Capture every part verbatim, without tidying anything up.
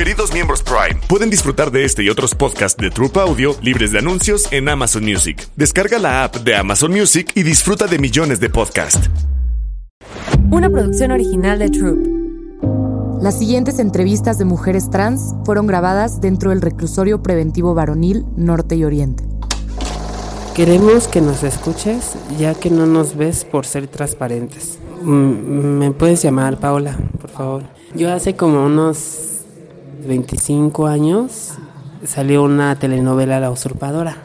Queridos miembros Prime, pueden disfrutar de este y otros podcasts de Troop Audio libres de anuncios en Amazon Music. Descarga la app de Amazon Music y disfruta de millones de podcasts. Una producción original de Troop. Las siguientes entrevistas de mujeres trans fueron grabadas dentro del Reclusorio Preventivo Varonil Norte y Oriente. Queremos que nos escuches, ya que no nos ves por ser transparentes. ¿Me puedes llamar Paola, por favor? Yo hace como unos veinticinco años salió una telenovela, La Usurpadora.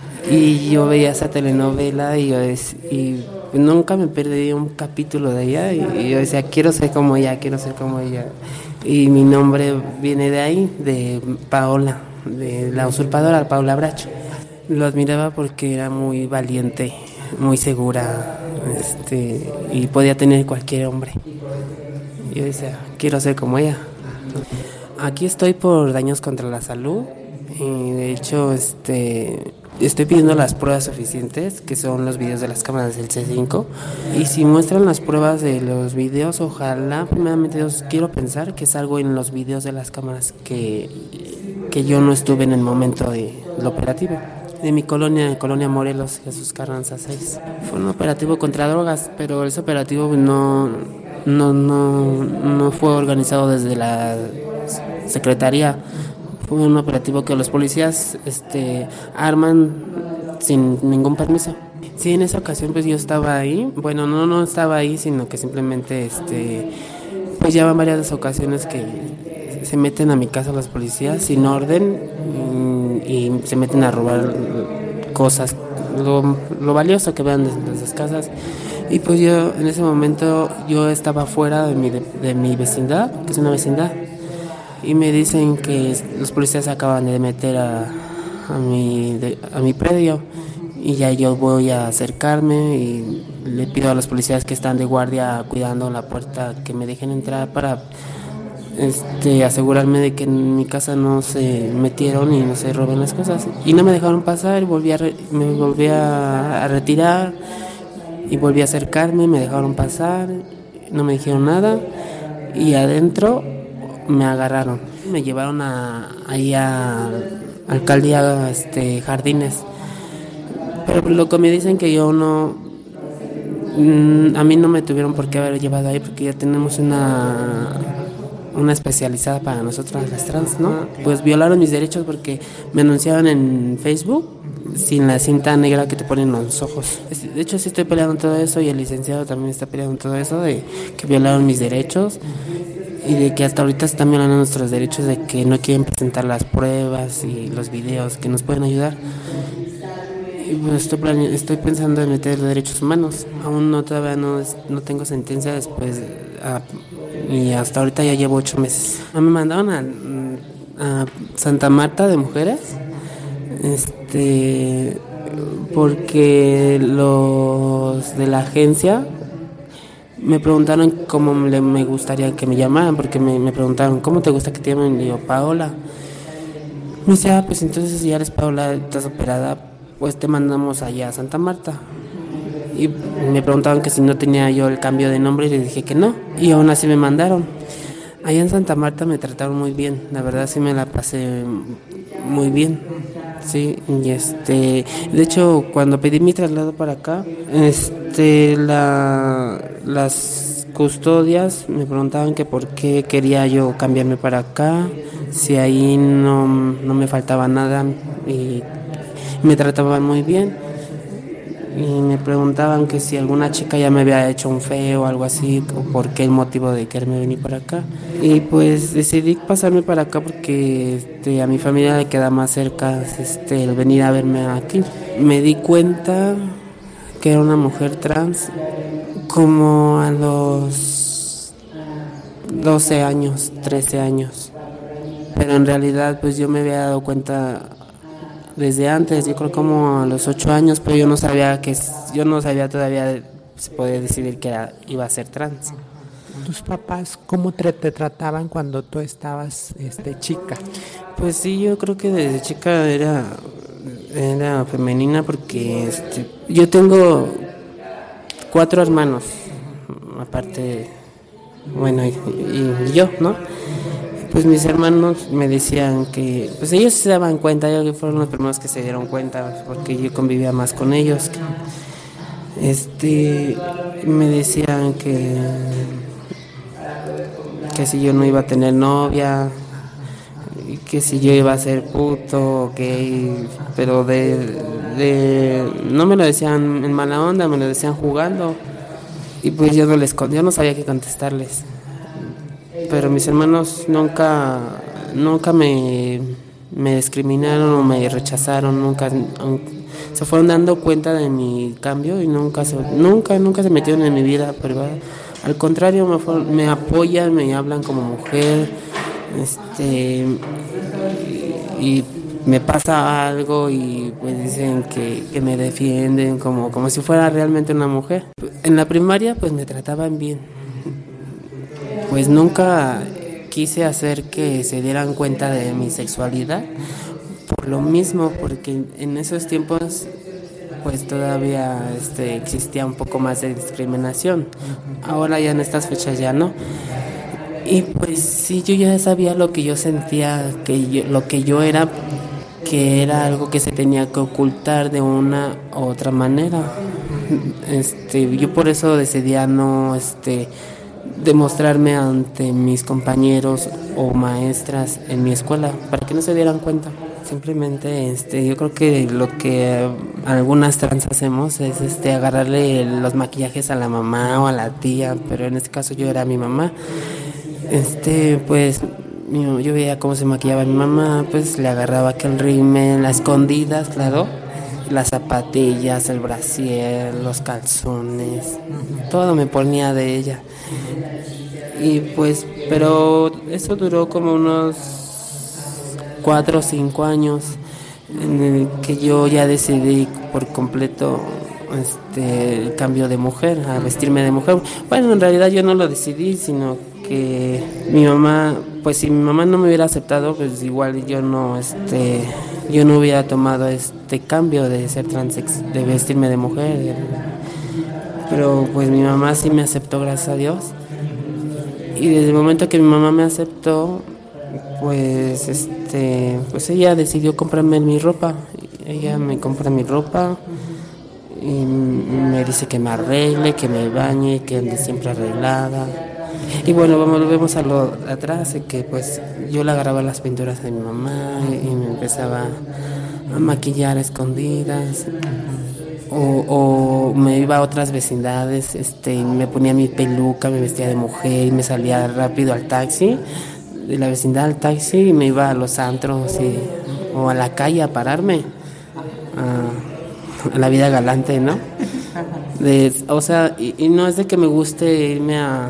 Y yo veía esa telenovela y yo decía, y nunca me perdí un capítulo de ella. Y yo decía, quiero ser como ella, quiero ser como ella. Y mi nombre viene de ahí, de Paola, de La Usurpadora, Paola Bracho. Lo admiraba porque era muy valiente, muy segura, este, y podía tener cualquier hombre. Yo decía, quiero ser como ella. Aquí estoy por daños contra la salud y de hecho este, estoy pidiendo las pruebas suficientes, que son los videos de las cámaras del C cinco. Y si muestran las pruebas de los videos, ojalá, primeramente Dios, quiero pensar que es algo en los videos de las cámaras que, que yo no estuve en el momento del operativo. De mi colonia, de Colonia Morelos, Jesús Carranza seis. Fue un operativo contra drogas, pero ese operativo no, no, no, no fue organizado desde la secretaría. Fue un operativo que los policías este, arman sin ningún permiso. Sí, en esa ocasión pues yo estaba ahí. Bueno, no, no estaba ahí, sino que simplemente este, pues ya van varias ocasiones que se meten a mi casa los policías sin orden y, y se meten a robar cosas, lo, lo valioso que vean desde las casas. Y pues yo en ese momento yo estaba fuera de mi, de, de mi vecindad, que es una vecindad, y me dicen que los policías acaban de meter a, a, mi, de, a mi predio. Y ya yo voy a acercarme y le pido a los policías que están de guardia cuidando la puerta que me dejen entrar para este, asegurarme de que en mi casa no se metieron y no se roben las cosas. Y no me dejaron pasar, volví a re, me volví a, a retirar y volví a acercarme, me dejaron pasar, no me dijeron nada y adentro me agarraron. Me llevaron a, ahí a Alcaldía este, Jardines. Pero lo que me dicen que yo no, a mí no me tuvieron por qué haber llevado ahí porque ya tenemos una, una especializada para nosotras las trans, ¿no? Pues violaron mis derechos porque me anunciaban en Facebook sin la cinta negra que te ponen en los ojos. De hecho sí estoy peleando todo eso y el licenciado también está peleando todo eso de que violaron mis derechos y de que hasta ahorita están violando nuestros derechos, de que no quieren presentar las pruebas y los videos que nos pueden ayudar. Y pues estoy, plane- estoy pensando en meter derechos humanos. Aún no todavía no, es, no tengo sentencia después a, y hasta ahorita ya llevo ocho meses. Me mandaron a, a Santa Marta de Mujeres, este, porque los de la agencia me preguntaron cómo le, me gustaría que me llamaran, porque me, me preguntaron ¿cómo te gusta que te llamen? Y yo, Paola. Me dice, ah, pues entonces si ya eres Paola, estás operada, pues te mandamos allá a Santa Marta. Y me preguntaban que si no tenía yo el cambio de nombre y les dije que no, y aún así me mandaron. Allá en Santa Marta me trataron muy bien, la verdad sí me la pasé muy bien, sí, y este, de hecho cuando pedí mi traslado para acá, este, la, las custodias me preguntaban que por qué quería yo cambiarme para acá, si ahí no, no me faltaba nada y me trataban muy bien. Y me preguntaban que si alguna chica ya me había hecho un feo o algo así, o por qué el motivo de quererme venir para acá. Y pues decidí pasarme para acá porque este, a mi familia le queda más cerca este, el venir a verme aquí. Me di cuenta que era una mujer trans como a los doce años, trece años. Pero en realidad pues yo me había dado cuenta desde antes, yo creo como a los ocho años, pero yo no sabía que yo no sabía todavía se podía decidir que era, iba a ser trans. ¿Tus papás cómo te, te trataban cuando tú estabas este, chica? Pues sí, yo creo que desde chica era, era femenina porque este, yo tengo cuatro hermanos, aparte, bueno, y, y yo, ¿no? pues mis hermanos me decían que, pues ellos se daban cuenta, ellos fueron los primeros que se dieron cuenta, porque yo convivía más con ellos. Este, me decían que, que si yo no iba a tener novia, que si yo iba a ser puto, gay, pero de, de, no me lo decían en mala onda, me lo decían jugando, y pues yo no les, yo no sabía qué contestarles. Pero mis hermanos nunca, nunca me, me discriminaron o me rechazaron, nunca, se fueron dando cuenta de mi cambio y nunca, se, nunca, nunca se metieron en mi vida privada. Al contrario, me, fueron, me apoyan, me hablan como mujer, este, y, y me pasa algo y pues dicen que, que me defienden como, como si fuera realmente una mujer. En la primaria pues me trataban bien. Pues nunca quise hacer que se dieran cuenta de mi sexualidad, por lo mismo, porque en esos tiempos pues todavía este, existía un poco más de discriminación. Ahora ya en estas fechas ya no. Y pues sí, yo ya sabía lo que yo sentía, que yo, lo que yo era, que era algo que se tenía que ocultar de una u otra manera. Este, yo por eso decidía no, este, demostrarme ante mis compañeros o maestras en mi escuela para que no se dieran cuenta. Simplemente este yo creo que lo que algunas trans hacemos es este agarrarle los maquillajes a la mamá o a la tía, pero en este caso yo era mi mamá. Este pues mi, yo veía cómo se maquillaba mi mamá, pues le agarraba aquel rímel, las escondidas, claro, las zapatillas, el brasier, los calzones, todo me ponía de ella. Y pues, pero eso duró como unos cuatro o cinco años en el que yo ya decidí por completo este el cambio de mujer, a vestirme de mujer. Bueno, en realidad yo no lo decidí, sino que mi mamá, pues si mi mamá no me hubiera aceptado, pues igual yo no, este, yo no hubiera tomado este cambio de ser transex, de vestirme de mujer. Pero pues mi mamá sí me aceptó, gracias a Dios. Y desde el momento que mi mamá me aceptó, pues este, pues ella decidió comprarme mi ropa. Ella me compra mi ropa y me dice que me arregle, que me bañe, que ande siempre arreglada. Y bueno, vamos, volvemos a lo de atrás, que pues yo le agarraba las pinturas de mi mamá y me empezaba a maquillar a escondidas. O, o me iba a otras vecindades, este, me ponía mi peluca, me vestía de mujer y me salía rápido al taxi, de la vecindad al taxi, y me iba a los antros y, o a la calle a pararme, a, a la vida galante, ¿no? De, o sea, y, y no es de que me guste irme a...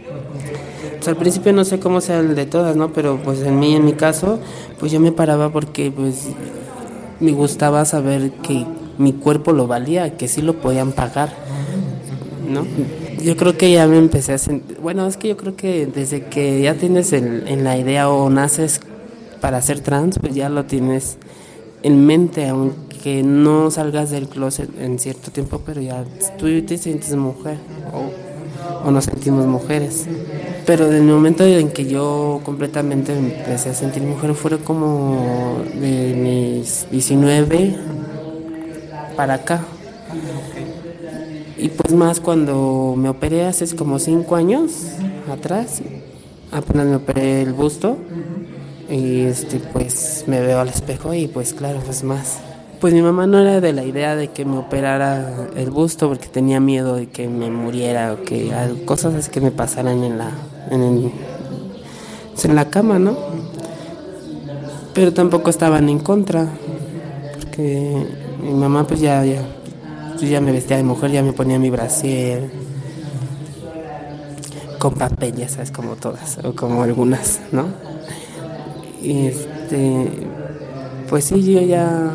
O sea, al principio no sé cómo sea el de todas, ¿no? Pero pues en mí, en mi caso, pues yo me paraba porque pues me gustaba saber que mi cuerpo lo valía, que sí lo podían pagar, ¿no? Yo creo que ya me empecé a sentir, bueno, es que yo creo que desde que ya tienes el, en la idea o naces para ser trans, pues ya lo tienes en mente, aunque no salgas del closet en cierto tiempo, pero ya tú te sientes mujer o, o nos sentimos mujeres. Pero desde el momento en que yo completamente empecé a sentir mujer fue como de mis diecinueve para acá. Y pues más cuando me operé hace como cinco años atrás, apenas me operé el busto y este pues me veo al espejo y pues claro, pues más. Pues mi mamá no era de la idea de que me operara el busto porque tenía miedo de que me muriera o que cosas así que me pasaran en la en, el, en la cama, ¿no? Pero tampoco estaban en contra porque mi mamá pues ya, ya, yo ya me vestía de mujer, ya me ponía mi brasier con papel, ya sabes, como todas, o como algunas, ¿no? Y este, pues sí, yo ya,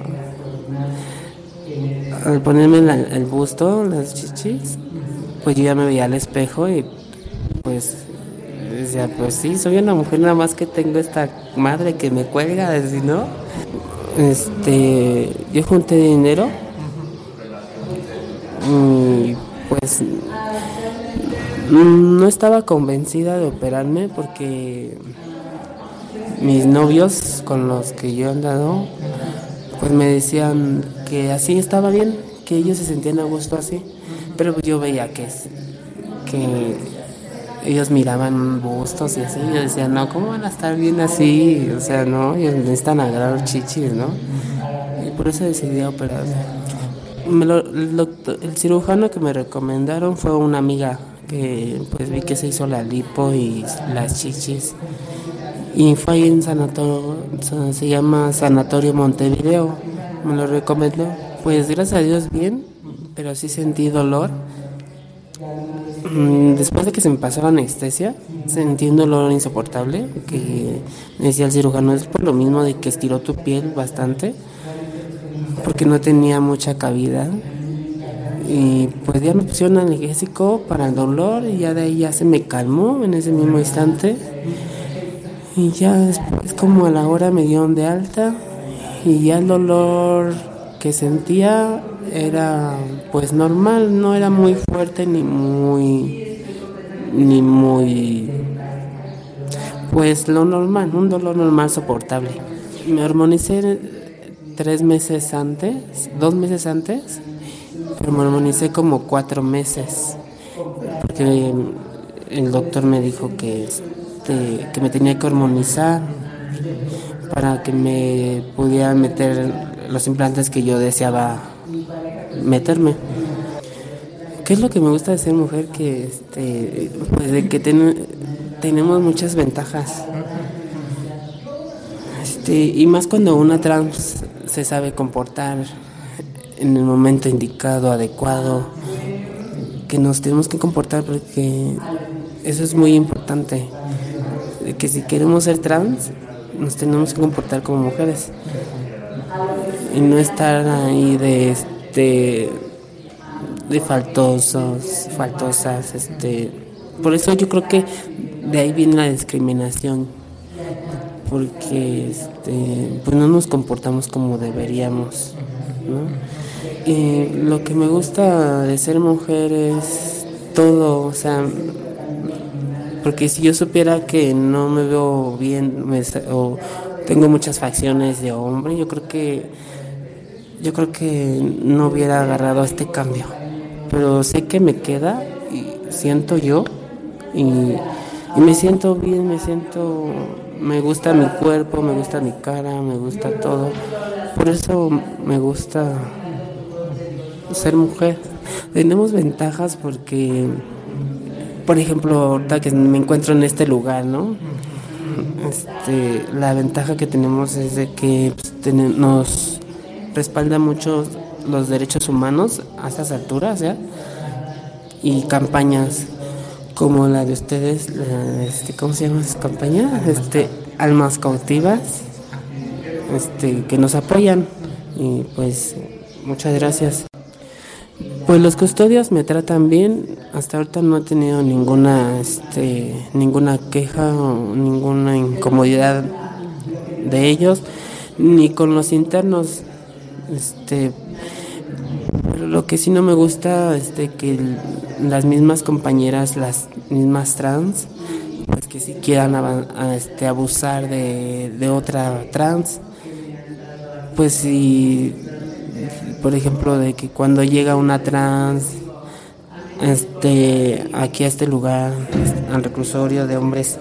al ponerme la, el busto, las chichis, pues yo ya me veía al espejo y pues decía, pues sí, soy una mujer, nada más que tengo esta madre que me cuelga, así, ¿no? Este, yo junté dinero y pues no estaba convencida de operarme porque mis novios con los que yo he andado, pues me decían que así estaba bien, que ellos se sentían a gusto así, pero pues yo veía que, que ellos miraban bustos y así, yo decía, no, ¿cómo van a estar bien así? O sea, no, ellos necesitan agarrar chichis, ¿no? Y por eso decidí operarme. Me lo, el, doctor, el cirujano que me recomendaron fue una amiga que pues vi que se hizo la lipo y las chichis, y fue ahí en sanatorio, se llama Sanatorio Montevideo, me lo recomendó. Pues gracias a Dios bien, pero sí sentí dolor. Después de que se me pasó la anestesia, sentí un dolor insoportable, que me decía el cirujano, es por lo mismo de que estiró tu piel bastante, porque no tenía mucha cavidad. Y pues ya me pusieron analgésico para el dolor y ya de ahí ya se me calmó en ese mismo instante. Y ya después como a la hora me dieron de alta y ya el dolor que sentía era pues normal, no era muy fuerte ni muy, ni muy, pues lo normal, un dolor normal soportable. Me hormonicé tres meses antes, dos meses antes, pero me hormonicé como cuatro meses, porque el doctor me dijo que, este, que me tenía que hormonizar para que me pudiera meter los implantes que yo deseaba meterme. ¿Qué es lo que me gusta de ser mujer? Que este, pues de que ten, tenemos muchas ventajas. Este, y más cuando una trans se sabe comportar en el momento indicado, adecuado, que nos tenemos que comportar, porque eso es muy importante, que si queremos ser trans nos tenemos que comportar como mujeres y no estar ahí de este de faltosos, faltosas, este, por eso yo creo que de ahí viene la discriminación, porque este, pues no nos comportamos como deberíamos, ¿no? Y lo que me gusta de ser mujer es todo, o sea, porque si yo supiera que no me veo bien me, o tengo muchas facciones de hombre, yo creo que yo creo que no hubiera agarrado este cambio, pero sé que me queda y siento yo y, y me siento bien, me siento, me gusta mi cuerpo, me gusta mi cara, me gusta todo, por eso me gusta ser mujer. Tenemos ventajas porque, por ejemplo, ahorita que me encuentro en este lugar, ¿no? Este, la ventaja que tenemos es de que pues, ten, nos respalda mucho los derechos humanos a estas alturas, ¿ya? Y campañas como la de ustedes, la, este, ¿cómo se llama esa campaña? Este, Almas Cautivas, este, que nos apoyan, y pues muchas gracias. Pues los custodios me tratan bien, hasta ahorita no he tenido ninguna este ninguna queja o ninguna incomodidad de ellos, ni con los internos, este pero lo que sí no me gusta es este, que las mismas compañeras, las mismas trans, pues que si quieran a, este, abusar de, de otra trans, pues si por ejemplo, de que cuando llega una trans este aquí a este lugar, al reclusorio de hombres,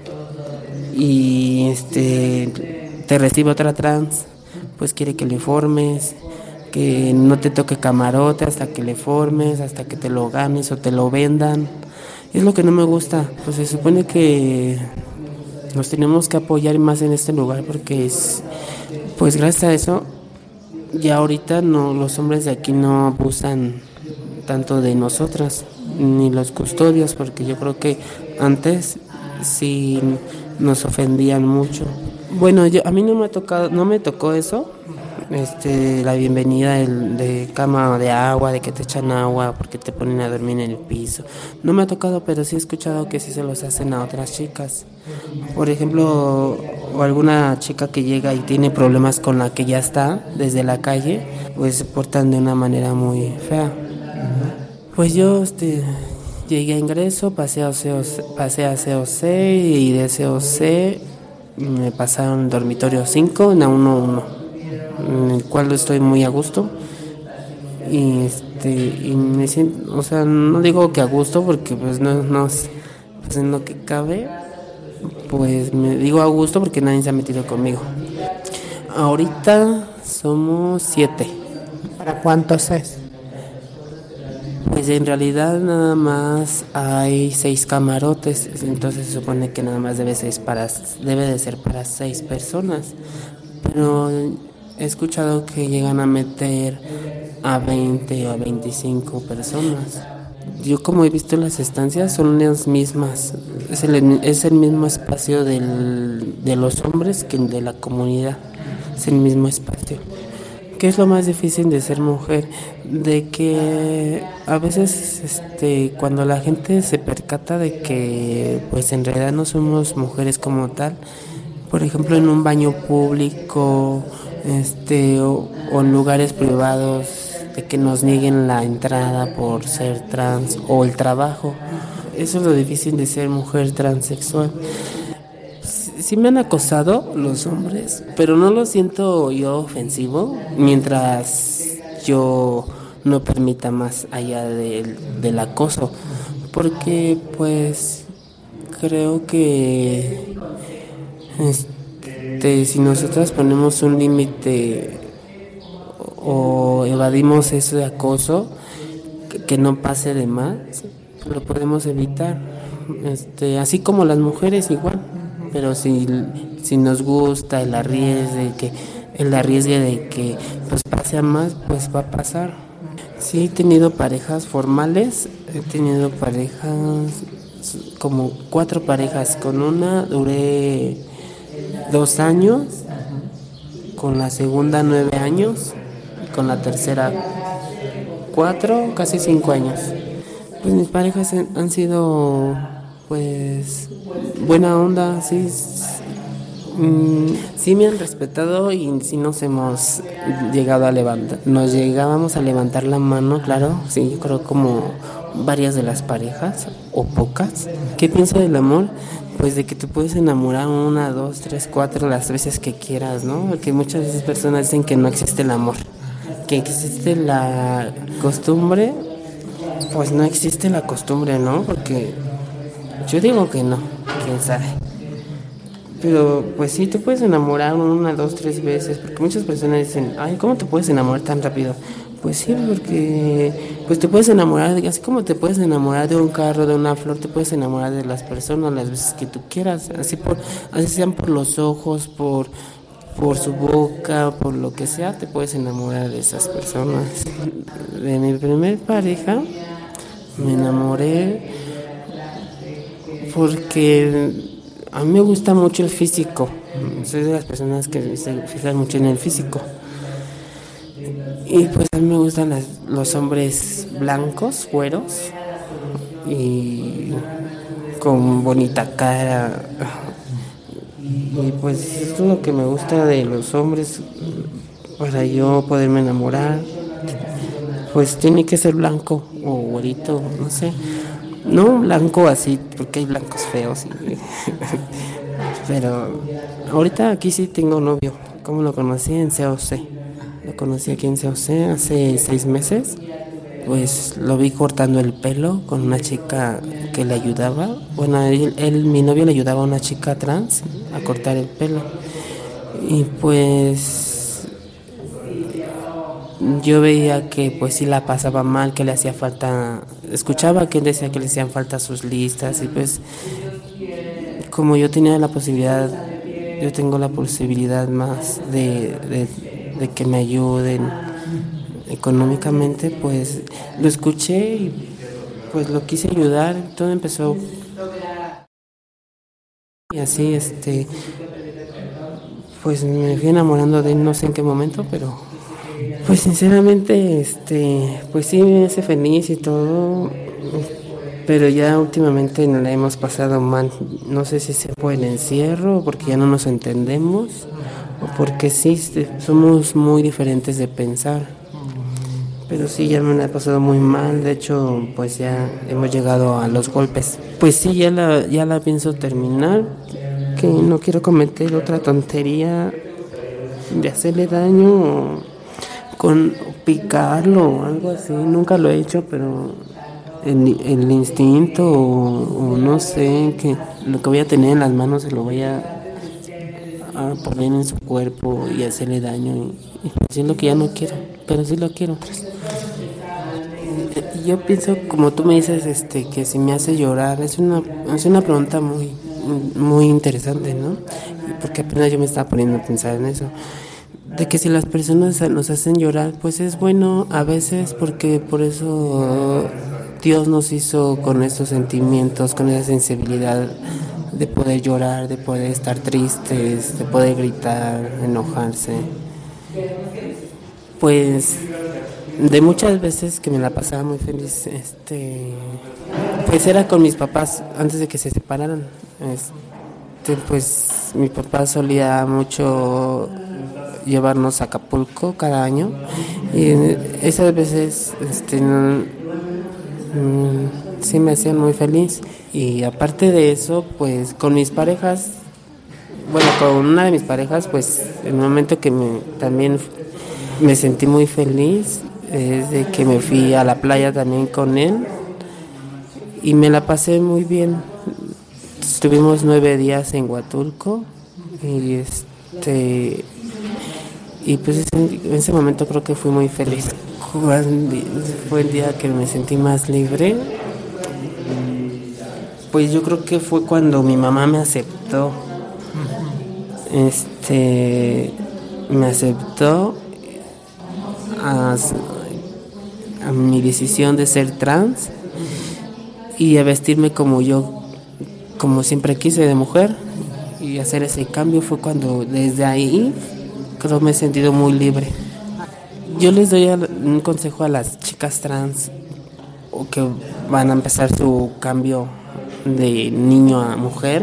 y este te recibe otra trans, pues quiere que le formes, que no te toque camarote hasta que le formes, hasta que te lo ganes o te lo vendan. Es lo que no me gusta. Pues se supone que nos tenemos que apoyar más en este lugar, porque es, pues gracias a eso ya ahorita no, los hombres de aquí no abusan tanto de nosotras, ni los custodios, porque yo creo que antes sí nos ofendían mucho. Bueno, yo a mí no me ha tocado, no me tocó eso, este, la bienvenida de, de cama de agua, de que te echan agua porque te ponen a dormir en el piso. No me ha tocado, pero sí he escuchado que sí se los hacen a otras chicas. Por ejemplo, o alguna chica que llega y tiene problemas con la que ya está desde la calle, pues se portan de una manera muy fea. Pues yo este, llegué a ingreso, pasé a C O C, pasé a C O C y de C O C me pasaron el dormitorio cinco en A uno uno, en el cual estoy muy a gusto. Y este y me siento, o sea, no digo que a gusto porque pues no, no pues en lo que cabe, pues me digo a gusto porque nadie se ha metido conmigo. Ahorita somos siete. ¿Para cuántos es? Pues en realidad nada más hay seis camarotes, entonces se supone que nada más debe ser para, debe de ser para seis personas. Pero he escuchado que llegan a meter a veinte o a veinticinco personas. Yo como he visto las estancias son las mismas, es el, es el mismo espacio del, de los hombres que de la comunidad, es el mismo espacio. ¿Qué es lo más difícil de ser mujer? De que a veces este, cuando la gente se percata de que pues en realidad no somos mujeres como tal, por ejemplo en un baño público este, o, o en lugares privados, de que nos nieguen la entrada por ser trans o el trabajo. Eso es lo difícil de ser mujer transexual. Sí me han acosado los hombres, pero no lo siento yo ofensivo mientras yo no permita más allá del, del acoso, porque pues creo que este, si nosotras ponemos un límite o evadimos ese acoso, que, que no pase de más, lo podemos evitar, este, así como las mujeres igual. Pero si, si nos gusta el arriesgue de que el arriesgue de que pues pase a más, pues va a pasar. Sí he tenido parejas formales, he tenido parejas como cuatro parejas. Con una duré dos años, con la segunda nueve años, con la tercera cuatro, casi cinco años. Pues mis parejas han sido pues buena onda, sí, mm, sí me han respetado y sí nos hemos llegado a levantar, nos llegábamos a levantar la mano, claro, sí, yo creo como varias de las parejas o pocas. ¿Qué pienso del amor? Pues de que te puedes enamorar una, dos, tres, cuatro las veces que quieras, ¿no? Porque muchas veces personas dicen que no existe el amor, que existe la costumbre. Pues no existe la costumbre, ¿no? Porque yo digo que no, quién sabe. Pero pues sí, te puedes enamorar una, dos, tres veces, porque muchas personas dicen, ay, ¿cómo te puedes enamorar tan rápido? Pues sí, porque pues te puedes enamorar, así como te puedes enamorar de un carro, de una flor, te puedes enamorar de las personas las veces que tú quieras, así por, así sean por los ojos, por, por su boca, por lo que sea, te puedes enamorar de esas personas. De mi primer pareja me enamoré porque a mí me gusta mucho el físico. Soy de las personas que se fijan mucho en el físico. Y pues a mí me gustan las, los hombres blancos, güeros y con bonita cara. Y pues esto es lo que me gusta de los hombres para yo poderme enamorar. Pues tiene que ser blanco o güerito, no sé. No blanco así, porque hay blancos feos. Y pero ahorita aquí sí tengo novio. ¿Cómo lo conocí? En C O C. Lo conocí aquí en C O C hace seis meses. Pues lo vi cortando el pelo con una chica que le ayudaba. Bueno, él, él, mi novio le ayudaba a una chica trans a cortar el pelo. Y pues yo veía que pues sí la pasaba mal, que le hacía falta, escuchaba que él decía que le hacían falta sus listas y pues como yo tenía la posibilidad, yo tengo la posibilidad más de, de, de que me ayuden económicamente, pues lo escuché y pues lo quise ayudar, todo empezó y así este pues me fui enamorando de él, no sé en qué momento, pero pues sinceramente, este, pues sí me hace feliz y todo, pero ya últimamente la hemos pasado mal. No sé si se fue el encierro, porque ya no nos entendemos, o porque sí somos muy diferentes de pensar. Pero sí, ya me la he pasado muy mal. De hecho, pues ya hemos llegado a los golpes. Pues sí, ya la, ya la pienso terminar. que no quiero cometer otra tontería de hacerle daño o con o picarlo o algo así. Nunca lo he hecho, pero el, el instinto o, o no sé, que lo que voy a tener en las manos se lo voy a, a poner en su cuerpo y hacerle daño. Y, y pues es lo que ya no quiero, pero sí lo quiero. Yo pienso, como tú me dices, este, que si me hace llorar, es una, es una pregunta muy, muy interesante, ¿no? Porque apenas yo me estaba poniendo a pensar en eso. De que si las personas nos hacen llorar, pues es bueno a veces, porque por eso Dios nos hizo con esos sentimientos, con esa sensibilidad de poder llorar, de poder estar tristes, de poder gritar, enojarse. Pues de muchas veces que me la pasaba muy feliz, este, pues era con mis papás antes de que se separaran. Este, pues mi papá solía mucho llevarnos a Acapulco cada año y esas veces este, no, sí me hacían muy feliz. Y aparte de eso, pues con mis parejas, bueno, con una de mis parejas, pues el momento que me, también me sentí muy feliz es de que me fui a la playa también con él y me la pasé muy bien. Estuvimos nueve días en Huatulco y este y pues en ese momento creo que fui muy feliz. Fue el día que me sentí más libre. Pues yo creo que fue cuando mi mamá me aceptó. Este me aceptó a, a mi decisión de ser trans y a vestirme como yo, como siempre quise, de mujer, y hacer ese cambio. Fue cuando desde ahí creo me he sentido muy libre. Yo les doy un consejo a las chicas trans o que van a empezar su cambio de niño a mujer,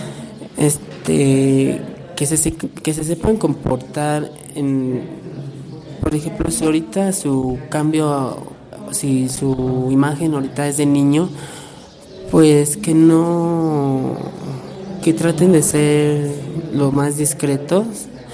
este que se que se sepan comportar en, por ejemplo, si ahorita su cambio, si su imagen ahorita es de niño, pues que no, que traten de ser lo más discretos,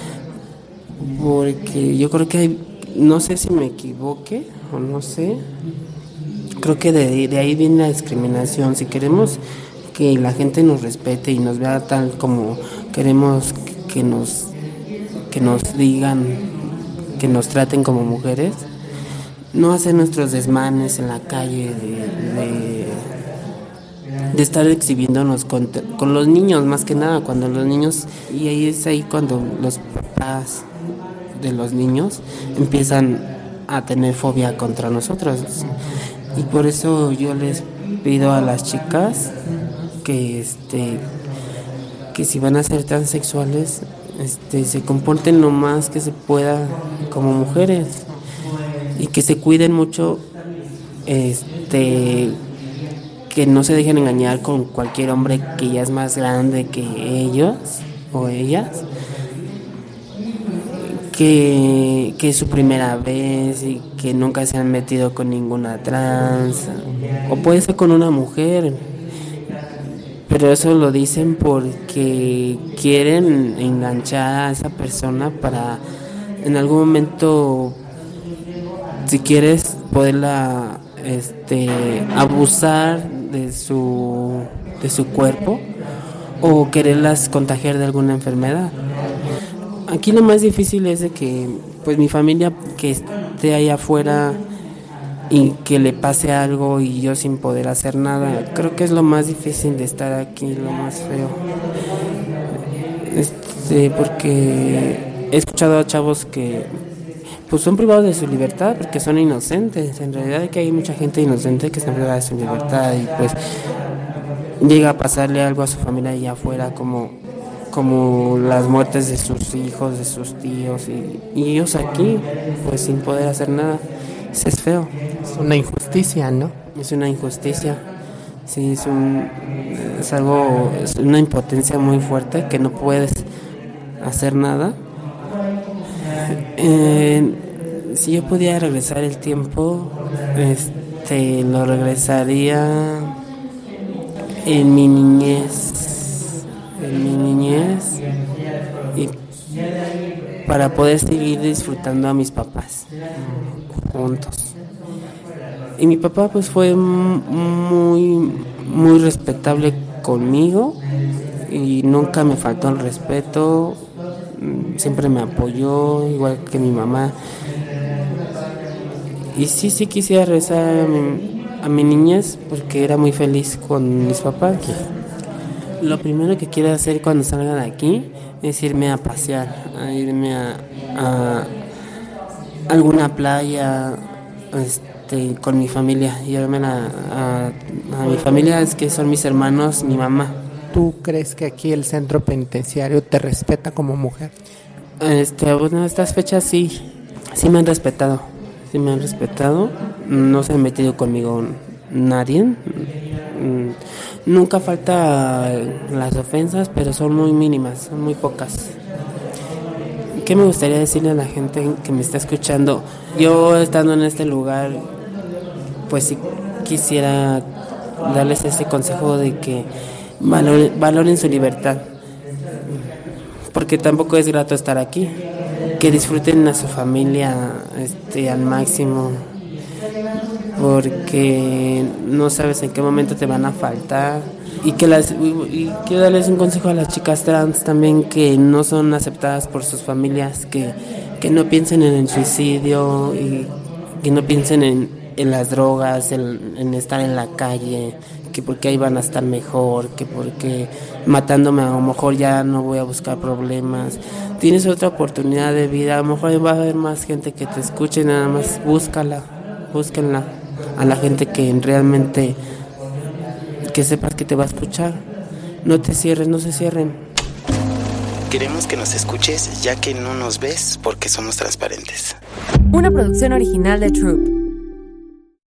porque yo creo que hay, no sé si me equivoque o no sé, creo que de, de ahí viene la discriminación. Si queremos que la gente nos respete y nos vea tal como queremos que nos, que nos digan, que nos traten como mujeres, no hacer nuestros desmanes en la calle de, de, de estar exhibiéndonos con, con los niños, más que nada, cuando los niños, y ahí es ahí cuando los papás de los niños empiezan a tener fobia contra nosotros. Y por eso yo les pido a las chicas que este que si van a ser transexuales, este se comporten lo más que se pueda como mujeres y que se cuiden mucho, este que no se dejen engañar con cualquier hombre que ya es más grande que ellos o ellas, que, que es su primera vez y que nunca se han metido con ninguna trans, o puede ser con una mujer, pero eso lo dicen porque quieren enganchar a esa persona para en algún momento, si quieres, poderla este abusar de su de su cuerpo o quererlas contagiar de alguna enfermedad. Aquí lo más difícil es de que pues mi familia que esté allá afuera y que le pase algo y yo sin poder hacer nada. Creo que es lo más difícil de estar aquí, lo más feo. Este, porque he escuchado a chavos que pues son privados de su libertad porque son inocentes. En realidad que hay mucha gente inocente que está privada de su libertad y pues llega a pasarle algo a su familia allá afuera, como como las muertes de sus hijos, de sus tíos y, y ellos aquí pues sin poder hacer nada. Eso es feo. Es una injusticia, ¿no? Es una injusticia. Sí, es un es algo, es una impotencia muy fuerte que no puedes hacer nada. Eh, si yo pudiera regresar el tiempo, este, lo regresaría en mi niñez. en mi niñez y para poder seguir disfrutando a mis papás juntos. Y mi papá pues fue muy, muy respetable conmigo y nunca me faltó el respeto, siempre me apoyó, igual que mi mamá. Y sí, sí quisiera regresar a mi, a mi niñez porque era muy feliz con mis papás. Lo primero que quiero hacer cuando salga de aquí es irme a pasear, a irme a, a alguna playa este, con mi familia, irme a, a, a mi familia, es que son mis hermanos, mi mamá. ¿Tú crees que aquí el centro penitenciario te respeta como mujer? Este, bueno, estas fechas sí, sí me han respetado, sí me han respetado, no se ha metido conmigo nadie. Nunca falta las ofensas, pero son muy mínimas, son muy pocas. ¿Qué me gustaría decirle a la gente que me está escuchando? Yo estando en este lugar, pues sí quisiera darles ese consejo de que valoren, valoren su libertad, porque tampoco es grato estar aquí, que disfruten a su familia este, al máximo, porque no sabes en qué momento te van a faltar. Y que las y quiero darles un consejo a las chicas trans también, que no son aceptadas por sus familias, que, que no piensen en el suicidio y que no piensen en, en las drogas, en, en estar en la calle, que porque ahí van a estar mejor, que porque matándome a lo mejor ya no voy a buscar problemas. Tienes otra oportunidad de vida, a lo mejor va a haber más gente que te escuche, nada más búscala, búsquenla a la gente que realmente, que sepas que te va a escuchar. No te cierres, no se cierren. Queremos que nos escuches ya que no nos ves porque somos transparentes. Una producción original de Troop.